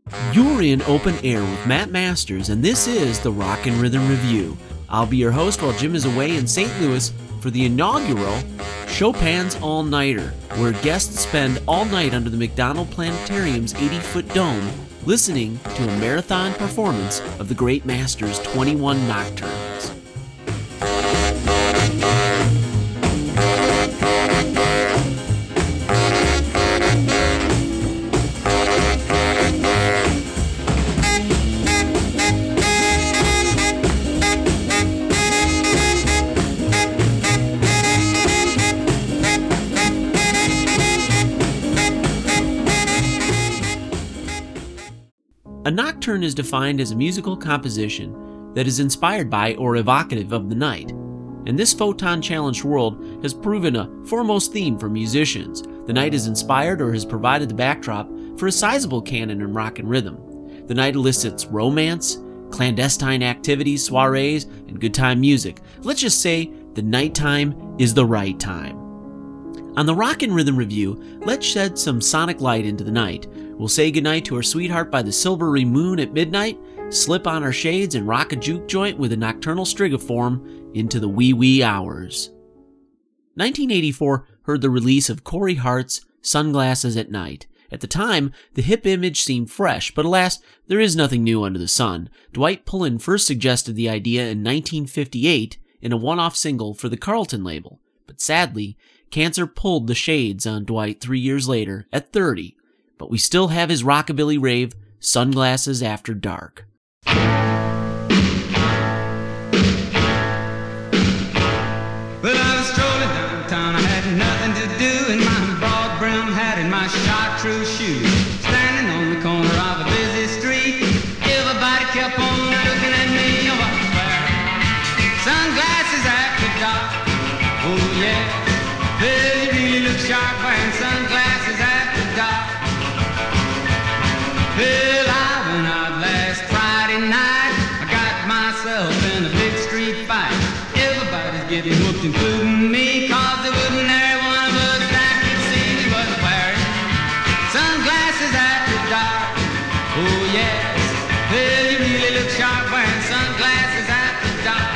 You're in Open Air with Matt Masters, and this is the Rockin' Rhythm Review. I'll be your host while Jim is away in St. Louis for the inaugural Chopin's All-Nighter, where guests spend all night under the McDonald Planetarium's 80-foot dome listening to a marathon performance of the great master's 21 nocturnes. A nocturne is defined as a musical composition that is inspired by or evocative of the night. And this photon-challenged world has proven a foremost theme for musicians. The night is inspired or has provided the backdrop for a sizable canon in rock and rhythm. The night elicits romance, clandestine activities, soirees, and good time music. Let's just say the nighttime is the right time. On the Rockin' Rhythm Review, let's shed some sonic light into the night. We'll say goodnight to our sweetheart by the silvery moon at midnight, slip on our shades, and rock a juke joint with a nocturnal strigoform into the wee hours. 1984 heard the release of Corey Hart's Sunglasses at Night. At the time, the hip image seemed fresh, but alas, there is nothing new under the sun. Dwight Pullen first suggested the idea in 1958 in a one-off single for the Carlton label, but sadly, cancer pulled the shades on Dwight 3 years later at 30. But we still have his rockabilly rave, Sunglasses After Dark. When I was strolling downtown, I had nothing to do in my broad brim hat and my chartreuse shoes. Standing on the corner of a busy street, everybody kept on looking at me. Oh, I was wearing sunglasses after dark. Oh yeah, well, you really look sharp wearing sunglasses after dark. Well, I went out last Friday night. I got myself in a big street fight. Everybody's getting hooked, including me, 'cause there wasn't there one of us that could see me was wearing sunglasses after dark. Oh yes, well, you really look sharp wearing sunglasses after dark.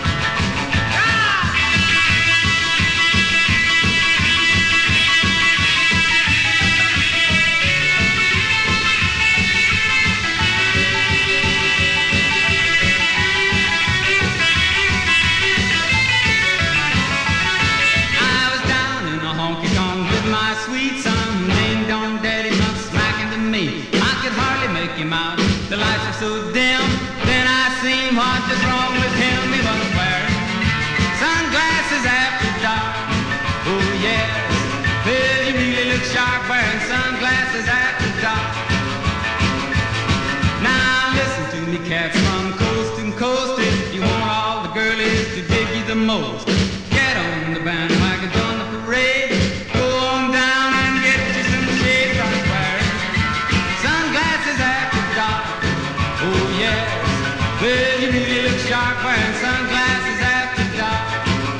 The lights are so dim, then I seen what is wrong with him. He was wearing sunglasses after dark. Oh yes, well, you really look sharp wearing sunglasses after dark. Now listen to me, cats from coast to coast. If you want all the girlies to dig you the most, get on the bandwagon, join the parade. Go on down and get you some shades. I'm wearing sunglasses after dark. Oh yes, well, you really look sharp wearing sunglasses after dark.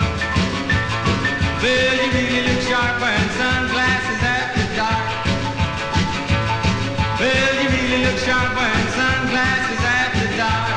Well, you really look sharp wearing sunglasses after dark. Well, you really look sharp wearing sunglasses after dark.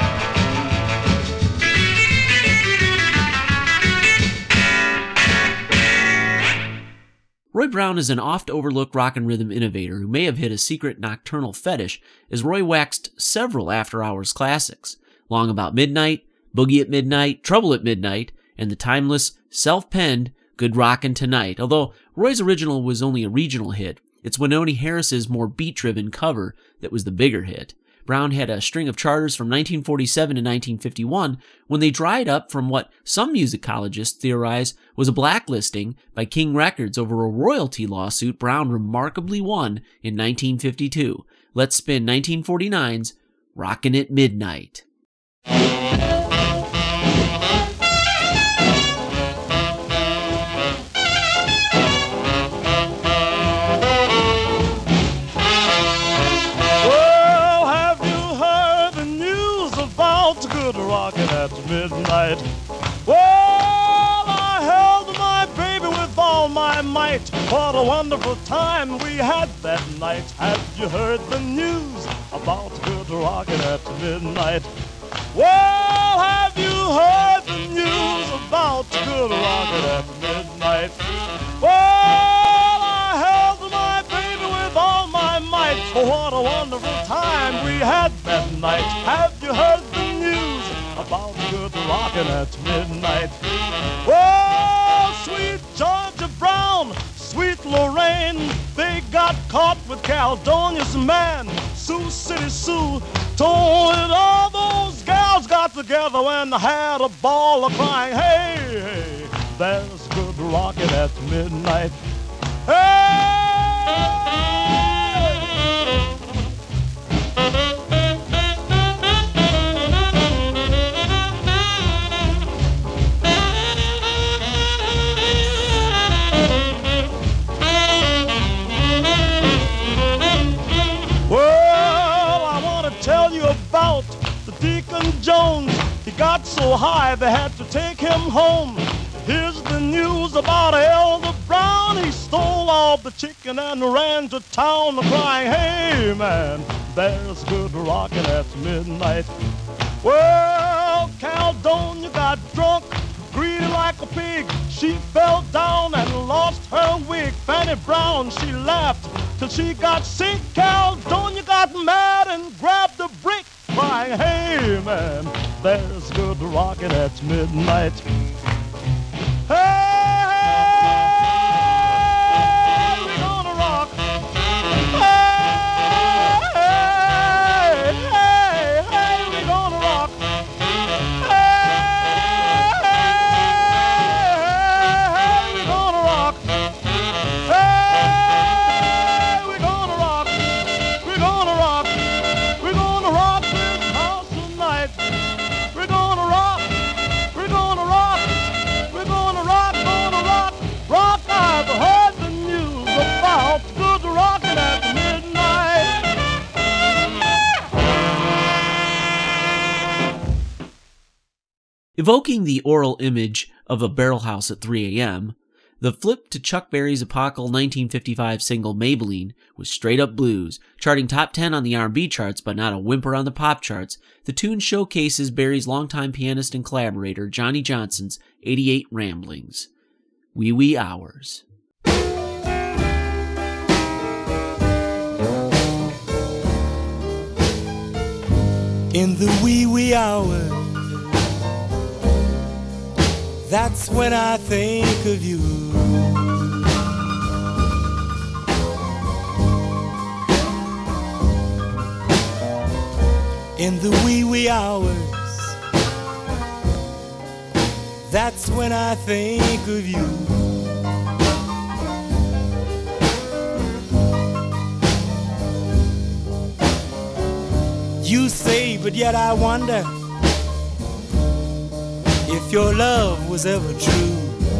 Roy Brown is an oft-overlooked rock and rhythm innovator who may have hit a secret nocturnal fetish, as Roy waxed several after-hours classics: Long About Midnight, Boogie at Midnight, Trouble at Midnight, and the timeless, self-penned Good Rockin' Tonight. Although Roy's original was only a regional hit, it's Wynonie Harris's more beat-driven cover that was the bigger hit. Brown had a string of charters from 1947 to 1951 when they dried up from what some musicologists theorize was a blacklisting by King Records over a royalty lawsuit Brown remarkably won in 1952. Let's spin 1949's Rockin' at Midnight. Rockin' at midnight. Well, I held my baby with all my might. midnight. What a wonderful time we had that night. Have you heard the news about good rockin' at midnight? Well, have you heard the news about good rockin' at midnight? Well, I held my baby with all my might. Oh, what a wonderful time we had that night. Have you heard the news about good rockin' at midnight? Well, sweet Georgia Brown, sweet Lorraine, they got caught with Caledonia's man. Sioux City Sue told it all those gals got together when they had a ball of crying. Hey, hey, there's good rockin' at midnight. Hey! Tell you about the Deacon Jones. He got so high they had to take him home. Here's the news about Elder Brown. He stole all the chicken and ran to town crying, hey man, there's good rockin' at midnight. Well, Caledonia got drunk, greedy like a pig. She fell down and lost her wig. Fanny Brown, she laughed till she got sick. Caledonia got mad and grabbed a brick, crying, hey man, there's good rockin' at midnight. Hey, hey, we gonna rock. Hey, hey, hey, hey, we gonna rock. Hey, hey, hey, we gonna rock. Hey, we gonna rock. We're gonna rock. We're gonna rock this house tonight. We're gonna rock. We're gonna rock. We're gonna rock, rock. I've heard the news about good rockin' at midnight. Evoking the oral image of a barrel house at 3 a.m., the flip to Chuck Berry's apocalyptic 1955 single Maybelline was straight-up blues, charting top 10 on the R&B charts but not a whimper on the pop charts. The tune showcases Berry's longtime pianist and collaborator Johnny Johnson's '88 ramblings. Wee Wee Hours. In the wee wee hours, that's when I think of you. In the wee wee hours, that's when I think of you. You say, but yet I wonder if your love was ever true.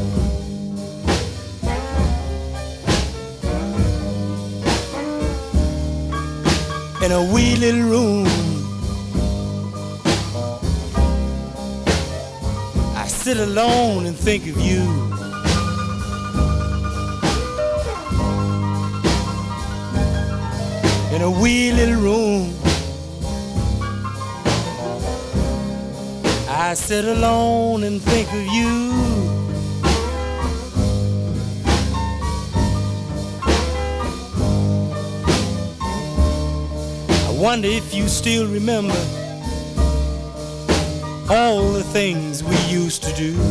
In a wee little room, I sit alone and think of you. In a wee little room, I sit alone and think of you. I wonder if you still remember all the things we used to do.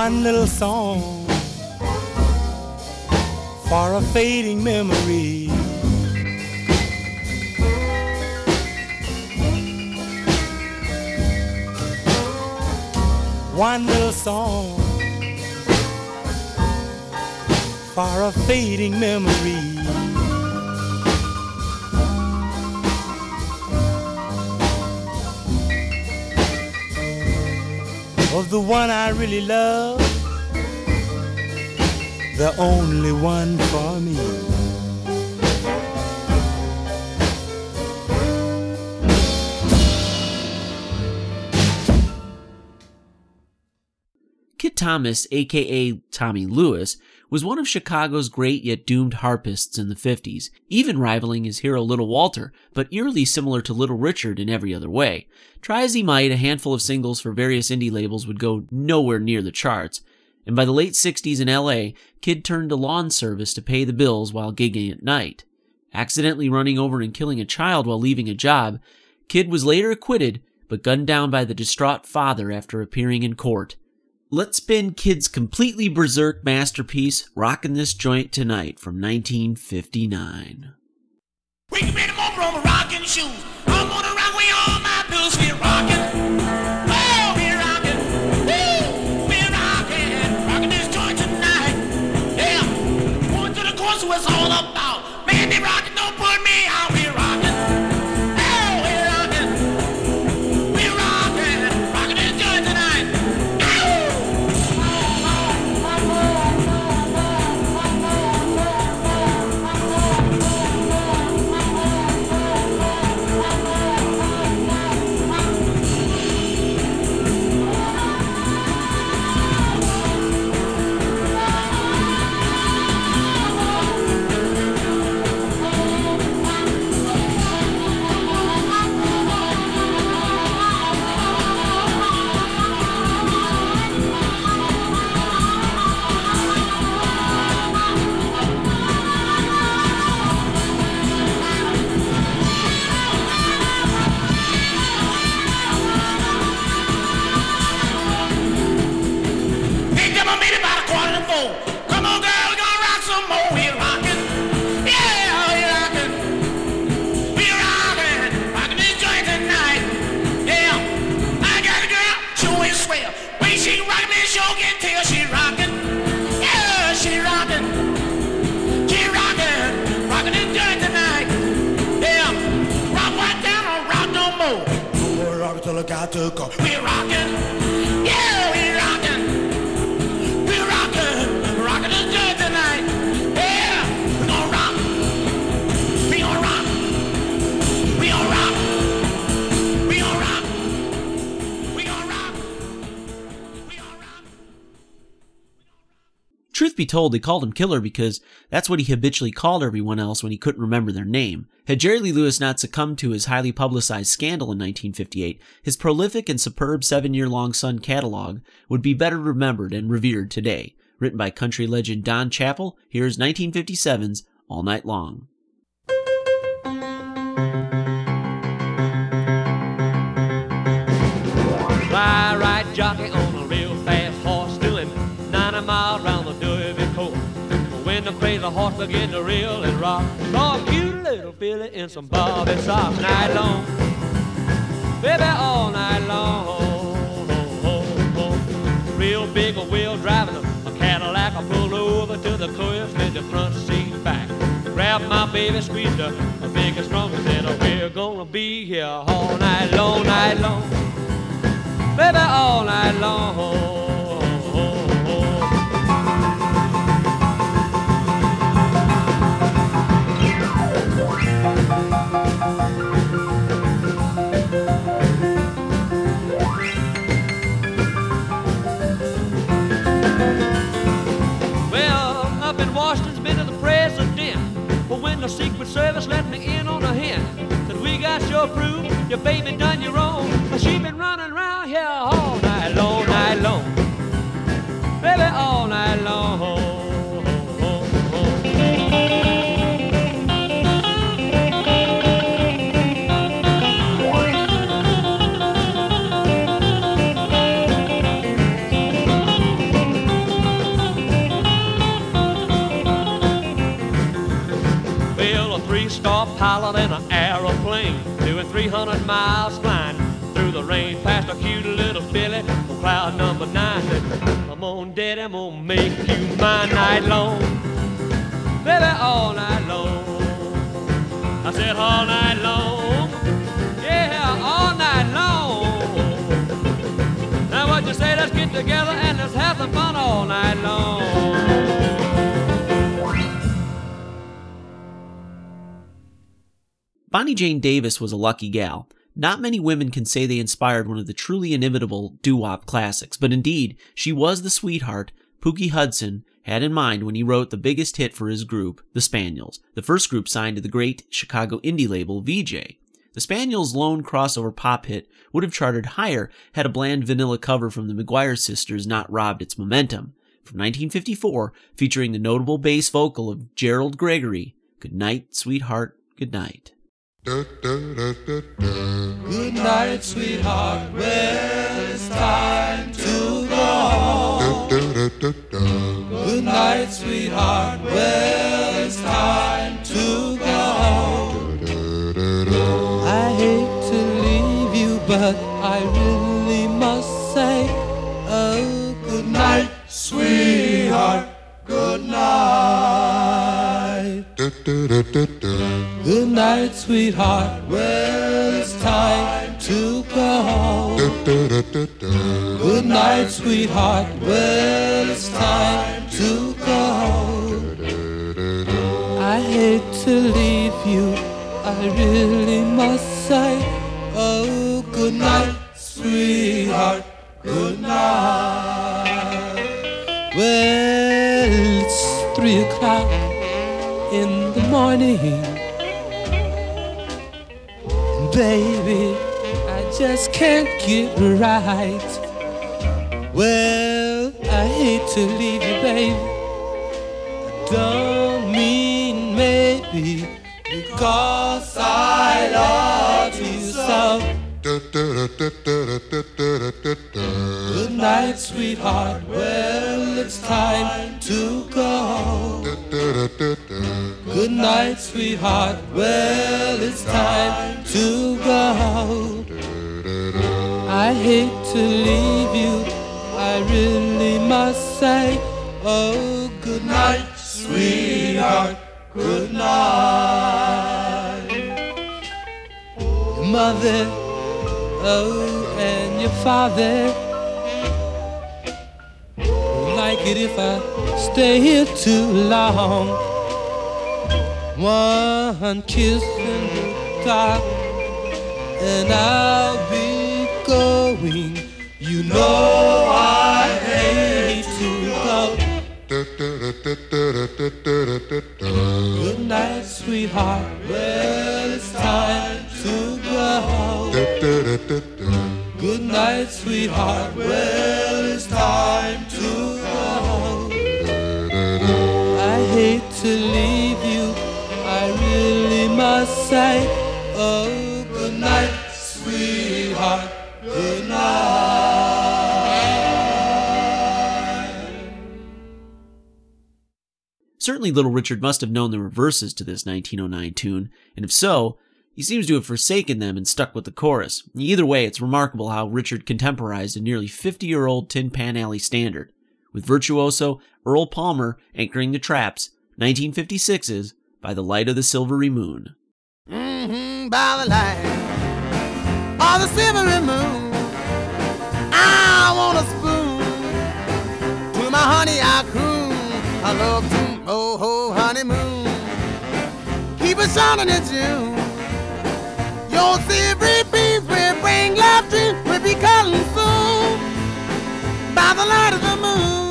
one little song for a fading memory. One little song for a fading memory. Of the one I really love, the only one for me. Kid Thomas, aka Tommy Lewis, was one of Chicago's great yet doomed harpists in the 50s, even rivaling his hero Little Walter, but eerily similar to Little Richard in every other way. Try as he might, a handful of singles for various indie labels would go nowhere near the charts, and by the late 60s in LA, Kid turned to lawn service to pay the bills while gigging at night. Accidentally running over and killing a child while leaving a job, Kid was later acquitted, but gunned down by the distraught father after appearing in court. Let's spin Kid's completely berserk masterpiece, Rockin' This Joint Tonight from 1959. We can read them over on my rockin' shoes. I'm gonna rock with all my blues. We're rockin'. Oh, we're rockin'. Woo! We're rockin'. Rockin' this joint tonight. Yeah. Going to the course, what's all about. Man, they rockin', don't put me out. We're rockin'. Oh, we're rockin'. We're rockin'. Rockin' this joint tonight. Got to go. We're rockin', yeah, we're rockin', we're rockin', rockin' this joint tonight, yeah, we're gonna rock, we gonna rock, we gonna rock, we gonna rock, we gonna rock, we gonna rock. Truth be told, they called him Killer because that's what he habitually called everyone else when he couldn't remember their name. Had Jerry Lee Lewis not succumbed to his highly publicized scandal in 1958, his prolific and superb 7-year-long Sun catalog would be better remembered and revered today. Written by country legend Don Chappell, here's 1957's All Night Long. Fly right jockey on a real fast horse doing 90 miles round the Derby course. When the crazy horse began to reel and rock, saw a cute little filly in some bobby socks. Night long, baby, all night long. Real big wheel driving a Cadillac. I pulled over to the curb, slid the front seat back, grabbed my baby, squeezed her big and strong, and said, oh, we're gonna be here all night long, baby, all night long. Washington's been to the president, but when the Secret Service let me in on a hint that we got your proof, your baby done you wrong. She been running around here all night long, baby, all night long. pilot in an aeroplane, doing 300 miles flying through the rain past a cute little filly on cloud number 9. Come on, Daddy, I'm gonna make you mine night long, baby, all night long. I said all night long, yeah, all night long. Now what you say, let's get together and let's have some fun all night long. Bonnie Jane Davis was a lucky gal. Not many women can say they inspired one of the truly inimitable doo-wop classics, but indeed, she was the sweetheart Pookie Hudson had in mind when he wrote the biggest hit for his group, the Spaniels, the first group signed to the great Chicago indie label Vee-Jay. The Spaniels' lone crossover pop hit would have charted higher had a bland vanilla cover from the McGuire sisters not robbed its momentum. From 1954, featuring the notable bass vocal of Gerald Gregory, Good Night, Sweetheart, Good Night. Good night, sweetheart. Well, it's time to go home. Good night, sweetheart. Well, it's time to go home. I hate to leave you, but I really must say, oh, good night, sweetheart. Good night. Good night, sweetheart. Well, it's time to go home. Good night, sweetheart. Well, it's time to go home. I hate to leave you, I really must say, oh, good night, sweetheart. Good night. Well, it's 3 o'clock in the morning, and baby, I just can't get right. Well, I hate to leave you, baby. I don't mean maybe, because I love you so. Good night, sweetheart. Well, it's time to go. Good night, sweetheart. Well, it's time to go. I hate to leave you, I really must say, oh, good night, sweetheart. Good night. Your mother, oh, and your father won't like it if I stay here too long. One kiss in the dark, and I'll be going. You know I hate to go. Good night, sweetheart. Well, it's time to go. Good night, sweetheart. Well, it's time to go. I hate to leave you, I really must say, oh, good night, sweetheart. Good night. Certainly Little Richard must have known there were verses to this 1909 tune, and if so, he seems to have forsaken them and stuck with the chorus. Either way, it's remarkable how Richard contemporized a nearly 50-year-old Tin Pan Alley standard, with virtuoso Earl Palmer anchoring the traps, 1956's By the Light of the Silvery Moon. By the light of the silvery moon, I want a spoon. To my honey I croon, I love to, oh, oh, honeymoon. Keep it shining in June. Your silvery beams will bring love dreams, will be coming soon. By the light of the moon,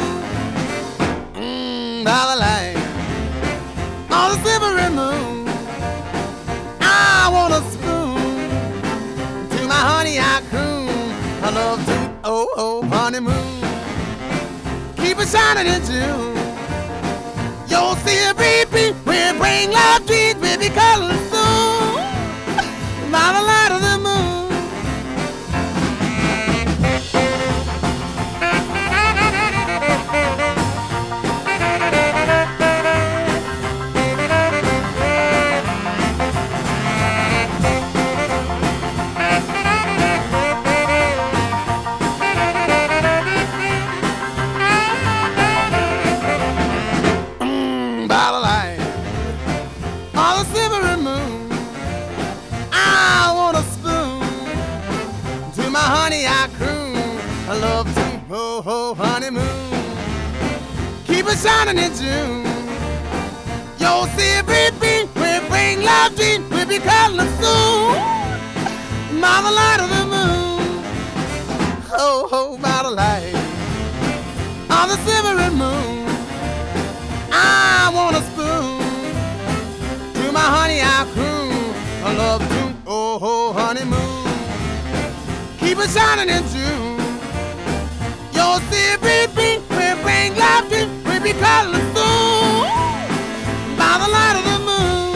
by the light of the silvery moon, I want a spoon. To my honey I croon, I love to, oh, oh, honeymoon. Keep it shining in June. Your silvery beams will bring love dreams, will be coming soon. By the light of the moon. it shining in June. Your CBB will bring love dream, we'll be cuddling soon. By the light of the moon, ho ho, by the light of the silvery moon, I want a spoon. To my honey I'll croon a love tune, oh ho, honeymoon. Keep it shining in June. Your CBB will bring love dream, we'll be cuddling soon. By the light of the moon.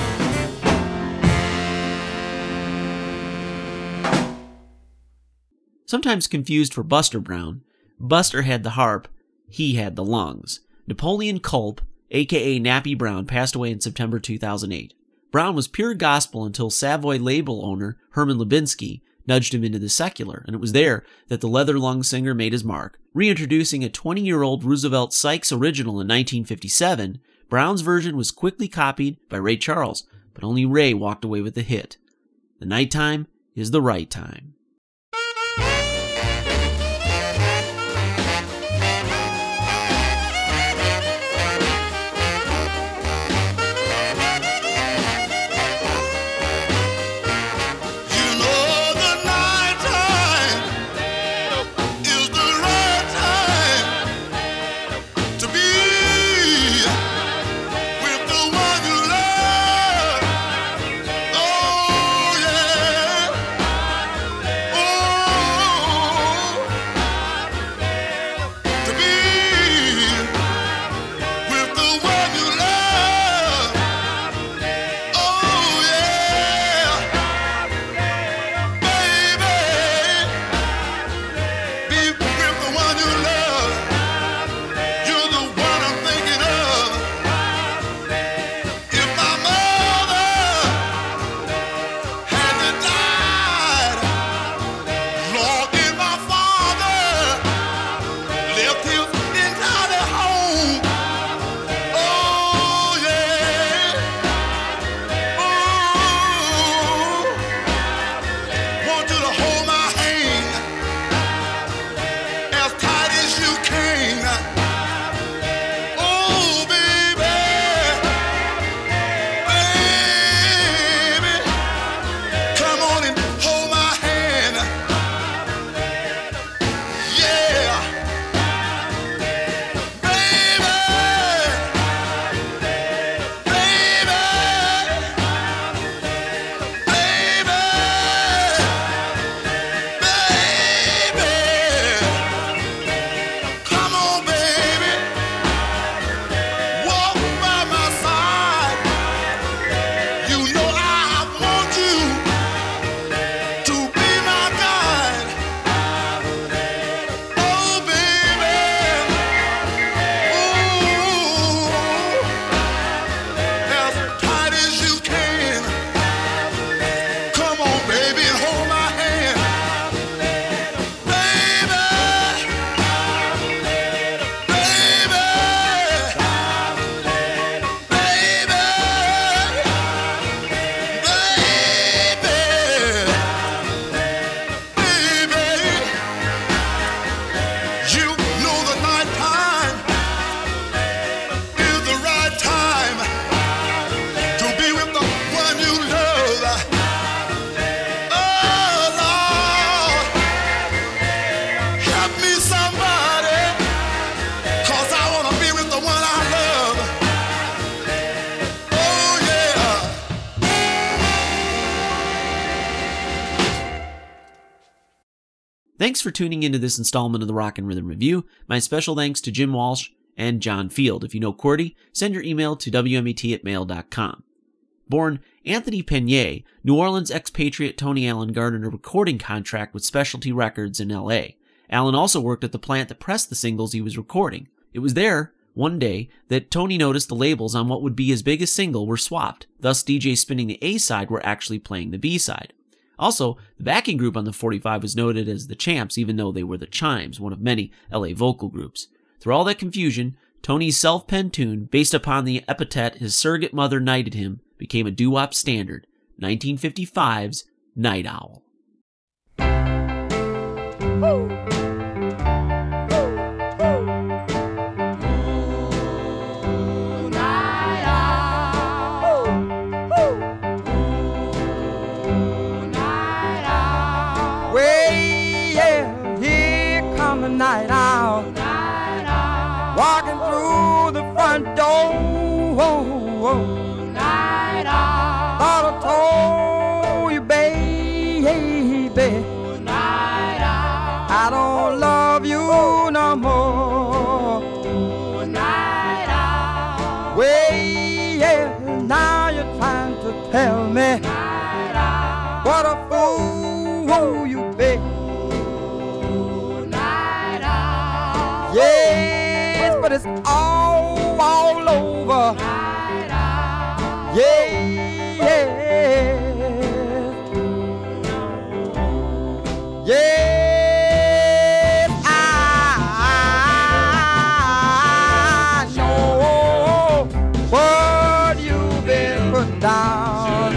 Sometimes confused for Buster Brown, Buster had the harp, he had the lungs. Napoleon Culp, aka Nappy Brown, passed away in September 2008. Brown was pure gospel until Savoy label owner Herman Lubinsky nudged him into the secular, and it was there that the leather lung singer made his mark. Reintroducing a 20-year-old Roosevelt Sykes original in 1957, Brown's version was quickly copied by Ray Charles, but only Ray walked away with the hit. The nighttime is the right time. Thanks for tuning into this installment of the Rock and Rhythm Review. My special thanks to Jim Walsh and John Field. If you know QWERTY, send your email to wmet@mail.com. Born Anthony Peña, New Orleans expatriate Tony Allen garnered a recording contract with Specialty Records in L.A. Allen also worked at the plant that pressed the singles he was recording. It was there, one day, that Tony noticed the labels on what would be his biggest single were swapped, thus DJs spinning the A-side were actually playing the B-side. Also, the backing group on the 45 was noted as the Champs, even though they were the Chimes, one of many LA vocal groups. Through all that confusion, Tony's self-penned tune, based upon the epithet his surrogate mother knighted him, became a doo-wop standard, 1955's Night Owl. front door. Night owl. Thought I told you, baby, Night owl. I don't love you no more. Night owl. Well, yeah, now you're trying to tell me Night owl. what a fool you be. Night owl. Yes, but it's all over. Night owl. Yes, yes, I know what you've been put down.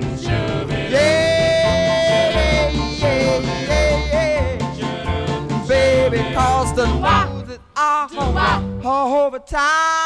Yeah, baby, 'cause the news is all over town.